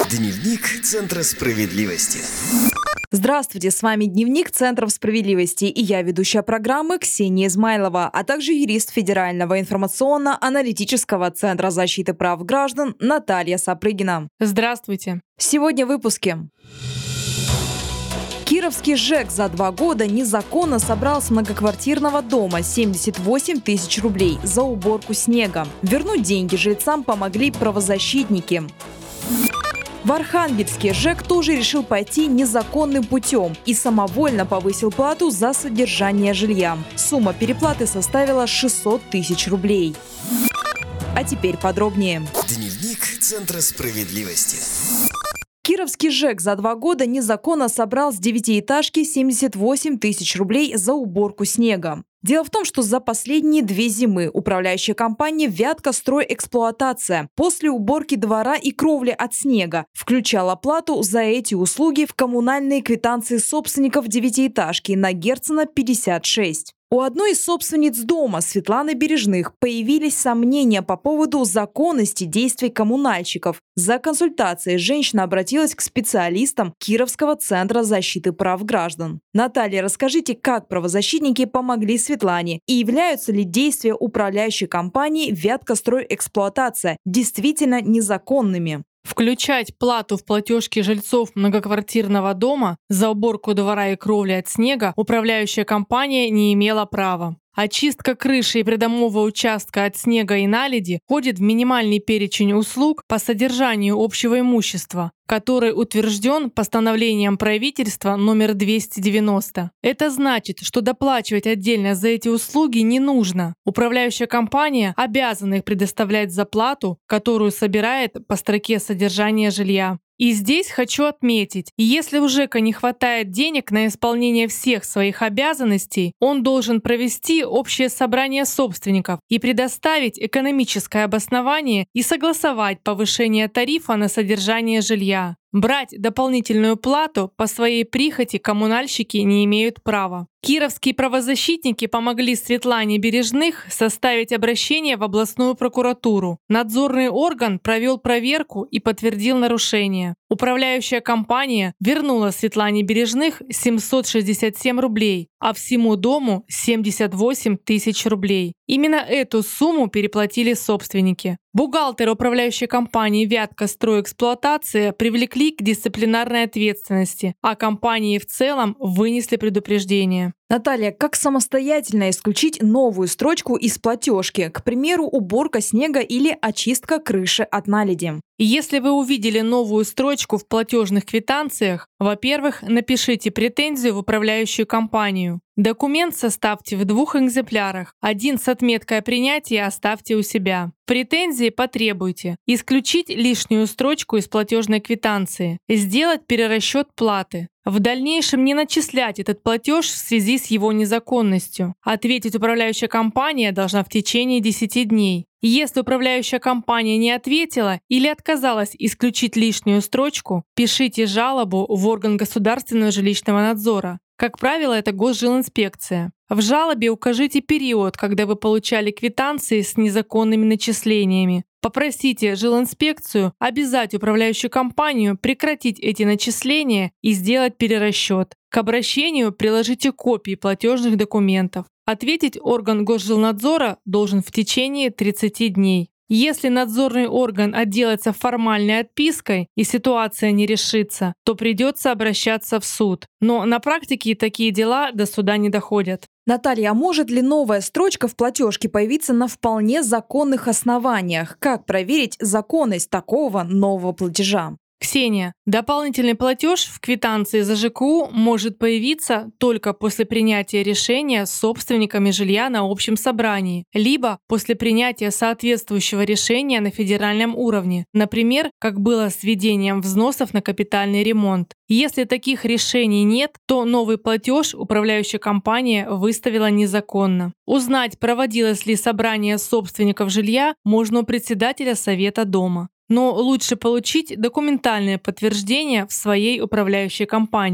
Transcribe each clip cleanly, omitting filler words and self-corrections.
Дневник Центра справедливости. Здравствуйте, с вами Дневник Центров справедливости и я, ведущая программы Ксения Измайлова, а также юрист Федерального информационно-аналитического центра защиты прав граждан Наталья Сапрыгина. Здравствуйте. Сегодня в выпуске. Кировский ЖЭК за 2 года незаконно собрал с многоквартирного дома 78 тысяч рублей за уборку снега. Вернуть деньги жильцам помогли правозащитники. В Архангельске ЖЭК тоже решил пойти незаконным путем и самовольно повысил плату за содержание жилья. Сумма переплаты составила 600 тысяч рублей. А теперь подробнее. Дневник Центра справедливости. Кировский ЖЭК за 2 года незаконно собрал с девятиэтажки 78 тысяч рублей за уборку снега. Дело в том, что за последние 2 зимы управляющая компания «Вятка-Стройэксплуатация» после уборки двора и кровли от снега включала плату за эти услуги в коммунальные квитанции собственников девятиэтажки на Герцена 56. У одной из собственниц дома, Светланы Бережных, появились сомнения по поводу законности действий коммунальщиков. За консультацией женщина обратилась к специалистам Кировского центра защиты прав граждан. Наталья, расскажите, как правозащитники помогли Светлане и являются ли действия управляющей компании «Вятка-Стройэксплуатация» действительно незаконными? Включать плату в платежки жильцов многоквартирного дома за уборку двора и кровли от снега управляющая компания не имела права. Очистка крыши и придомового участка от снега и наледи входит в минимальный перечень услуг по содержанию общего имущества, который утвержден постановлением правительства номер 290. Это значит, что доплачивать отдельно за эти услуги не нужно. Управляющая компания обязана их предоставлять за плату, которую собирает по строке содержания жилья. И здесь хочу отметить, если у ЖЭКа не хватает денег на исполнение всех своих обязанностей, он должен провести общее собрание собственников и предоставить экономическое обоснование и согласовать повышение тарифа на содержание жилья. Брать дополнительную плату по своей прихоти коммунальщики не имеют права. Кировские правозащитники помогли Светлане Бережных составить обращение в областную прокуратуру. Надзорный орган провел проверку и подтвердил нарушение. Управляющая компания вернула Светлане Бережных 767 рублей, а всему дому 78 тысяч рублей. Именно эту сумму переплатили собственники. Бухгалтера управляющей компании «Вятка-Стройэксплуатация» привлекли к дисциплинарной ответственности, а компании в целом вынесли предупреждение. Наталья, как самостоятельно исключить новую строчку из платежки, к примеру, уборка снега или очистка крыши от наледи? Если вы увидели новую строчку в платежных квитанциях, во-первых, напишите претензию в управляющую компанию. Документ составьте в 2 экземплярах. Один с отметкой о принятии оставьте у себя. В претензии потребуйте исключить лишнюю строчку из платежной квитанции, сделать перерасчет платы. В дальнейшем не начислять этот платеж в связи с его незаконностью. Ответить управляющая компания должна в течение 10 дней. Если управляющая компания не ответила или отказалась исключить лишнюю строчку, пишите жалобу в орган государственного жилищного надзора. Как правило, это Госжилинспекция. В жалобе укажите период, когда вы получали квитанции с незаконными начислениями. Попросите жилинспекцию обязать управляющую компанию прекратить эти начисления и сделать перерасчет. К обращению приложите копии платежных документов. Ответить орган Госжилнадзора должен в течение 30 дней. Если надзорный орган отделается формальной отпиской и ситуация не решится, то придется обращаться в суд. Но на практике такие дела до суда не доходят. Наталья, а может ли новая строчка в платежке появиться на вполне законных основаниях? Как проверить законность такого нового платежа? Ксения, дополнительный платеж в квитанции за ЖКУ может появиться только после принятия решения собственниками жилья на общем собрании, либо после принятия соответствующего решения на федеральном уровне, например, как было с введением взносов на капитальный ремонт. Если таких решений нет, то новый платеж управляющая компания выставила незаконно. Узнать, проводилось ли собрание собственников жилья, можно у председателя совета дома. Но лучше получить документальное подтверждение в своей управляющей компании.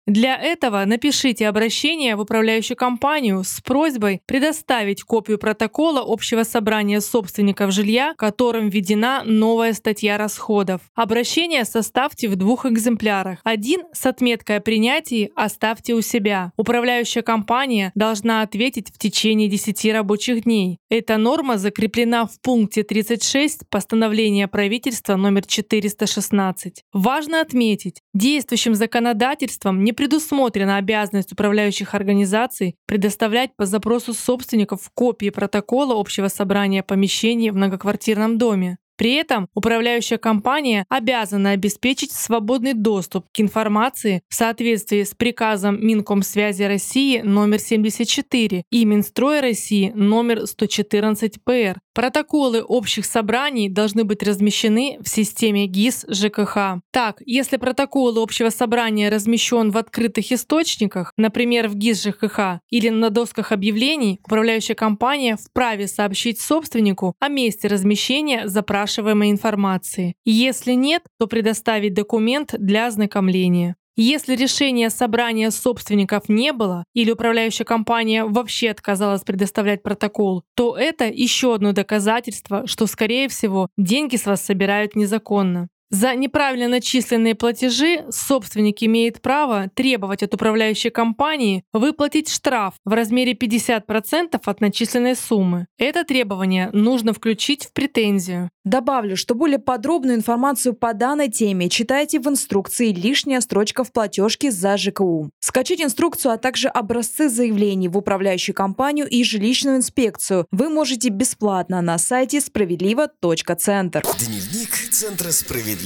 Для этого напишите обращение в управляющую компанию с просьбой предоставить копию протокола общего собрания собственников жилья, которым введена новая статья расходов. Обращение составьте в 2 экземплярах. Один с отметкой о принятии оставьте у себя. Управляющая компания должна ответить в течение 10 рабочих дней. Эта норма закреплена в пункте 36 постановления правительства номер 416. Важно отметить, действующим законодательством не предусмотрена обязанность управляющих организаций предоставлять по запросу собственников копии протокола общего собрания помещений в многоквартирном доме. При этом управляющая компания обязана обеспечить свободный доступ к информации в соответствии с приказом Минкомсвязи России номер 74 и Минстроя России номер 114-ПР. Протоколы общих собраний должны быть размещены в системе ГИС ЖКХ. Так, если протокол общего собрания размещен в открытых источниках, например, в ГИС ЖКХ или на досках объявлений, управляющая компания вправе сообщить собственнику о месте размещения запрашиваемой информации. Если нет, то предоставить документ для ознакомления. Если решения собрания собственников не было или управляющая компания вообще отказалась предоставлять протокол, то это еще одно доказательство, что, скорее всего, деньги с вас собирают незаконно. За неправильно начисленные платежи собственник имеет право требовать от управляющей компании выплатить штраф в размере 50% от начисленной суммы. Это требование нужно включить в претензию. Добавлю, что более подробную информацию по данной теме читайте в инструкции «Лишняя строчка в платежке за ЖКУ». Скачать инструкцию, а также образцы заявлений в управляющую компанию и жилищную инспекцию вы можете бесплатно на сайте справедливо.центр. Дневник Центра справедливости.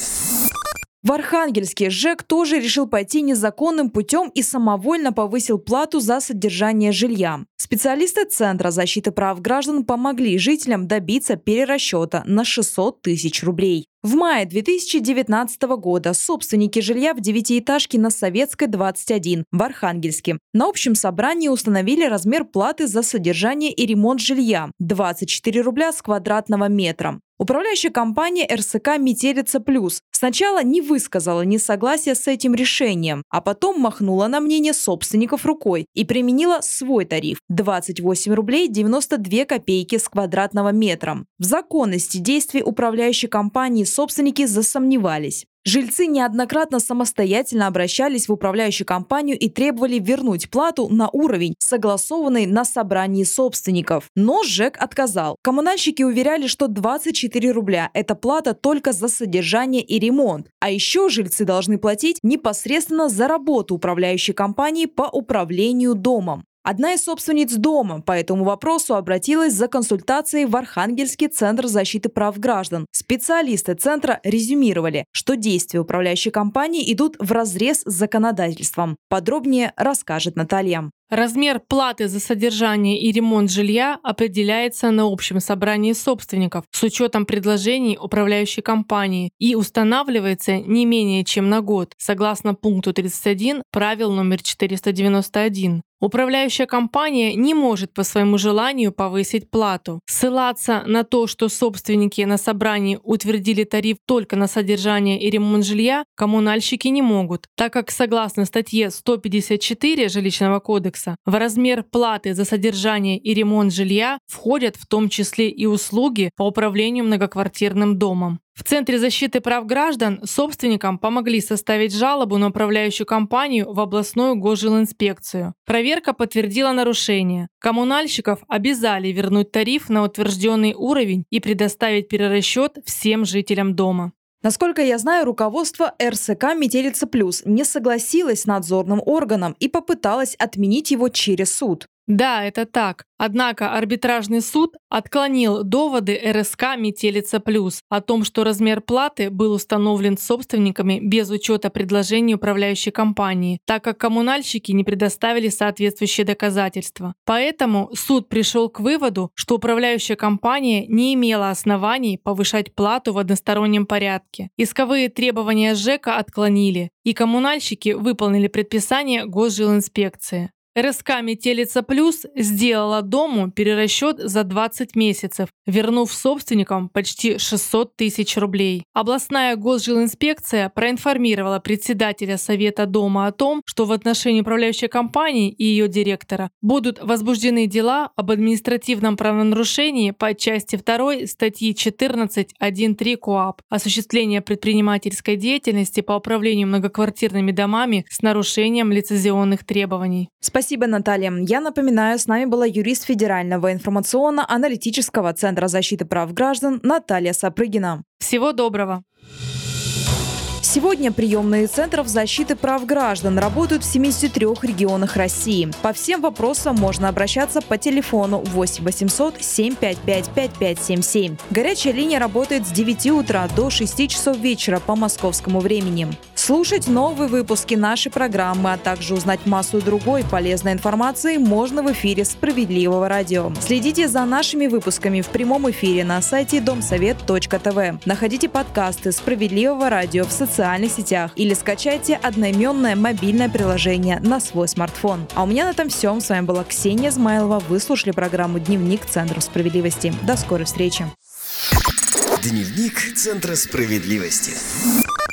В Архангельске ЖЭК тоже решил пойти незаконным путем и самовольно повысил плату за содержание жилья. Специалисты Центра защиты прав граждан помогли жителям добиться перерасчета на 600 тысяч рублей. В мае 2019 года собственники жилья в 9-этажке на Советской, 21 в Архангельске на общем собрании установили размер платы за содержание и ремонт жилья – 24 рубля с квадратного метра. Управляющая компания РСК «Метелица Плюс» сначала не высказала несогласия с этим решением, а потом махнула на мнение собственников рукой и применила свой тариф – 28 рублей 92 копейки с квадратного метра. В законности действий управляющей компании собственники засомневались. Жильцы неоднократно самостоятельно обращались в управляющую компанию и требовали вернуть плату на уровень, согласованный на собрании собственников. Но ЖЭК отказал. Коммунальщики уверяли, что 24 рубля – это плата только за содержание и ремонт. А еще жильцы должны платить непосредственно за работу управляющей компании по управлению домом. Одна из собственниц дома по этому вопросу обратилась за консультацией в Архангельский центр защиты прав граждан. Специалисты центра резюмировали, что действия управляющей компании идут вразрез с законодательством. Подробнее расскажет Наталья. Размер платы за содержание и ремонт жилья определяется на общем собрании собственников с учетом предложений управляющей компании и устанавливается не менее чем на год, согласно пункту 31 правил номер 491. Управляющая компания не может по своему желанию повысить плату. Ссылаться на то, что собственники на собрании утвердили тариф только на содержание и ремонт жилья, коммунальщики не могут, так как согласно статье 154 Жилищного кодекса в размер платы за содержание и ремонт жилья входят в том числе и услуги по управлению многоквартирным домом. В Центре защиты прав граждан собственникам помогли составить жалобу на управляющую компанию в областную госжилинспекцию. Проверка подтвердила нарушение. Коммунальщиков обязали вернуть тариф на утвержденный уровень и предоставить перерасчет всем жителям дома. Насколько я знаю, руководство РСК «Метелица Плюс» не согласилось с надзорным органом и попыталось отменить его через суд. Да, это так. Однако арбитражный суд отклонил доводы РСК «Метелица Плюс» о том, что размер платы был установлен собственниками без учета предложений управляющей компании, так как коммунальщики не предоставили соответствующие доказательства. Поэтому суд пришел к выводу, что управляющая компания не имела оснований повышать плату в одностороннем порядке. Исковые требования ЖЭКа отклонили, и коммунальщики выполнили предписание госжилинспекции. РСК «Метелица Плюс» сделала дому перерасчет за 20 месяцев, вернув собственникам почти 600 тысяч рублей. Областная госжилинспекция проинформировала председателя Совета дома о том, что в отношении управляющей компании и ее директора будут возбуждены дела об административном правонарушении по части 2 статьи 14.1.3 КоАП «Осуществление предпринимательской деятельности по управлению многоквартирными домами с нарушением лицензионных требований». Спасибо, Наталья. Я напоминаю, с нами была юрист Федерального информационно-аналитического центра защиты прав граждан Наталья Сапрыгина. Всего доброго! Сегодня приемные центров защиты прав граждан работают в 73 регионах России. По всем вопросам можно обращаться по телефону 8 800 755 5577. Горячая линия работает с 9 утра до 6 часов вечера по московскому времени. Слушать новые выпуски нашей программы, а также узнать массу другой полезной информации можно в эфире «Справедливого радио». Следите за нашими выпусками в прямом эфире на сайте domsovet.tv. Находите подкасты «Справедливого радио» в социальных сетях или скачайте одноименное мобильное приложение на свой смартфон. А у меня на этом все. С вами была Ксения Измайлова. Вы слушали программу «Дневник Центра справедливости». До скорой встречи. Дневник Центра справедливости.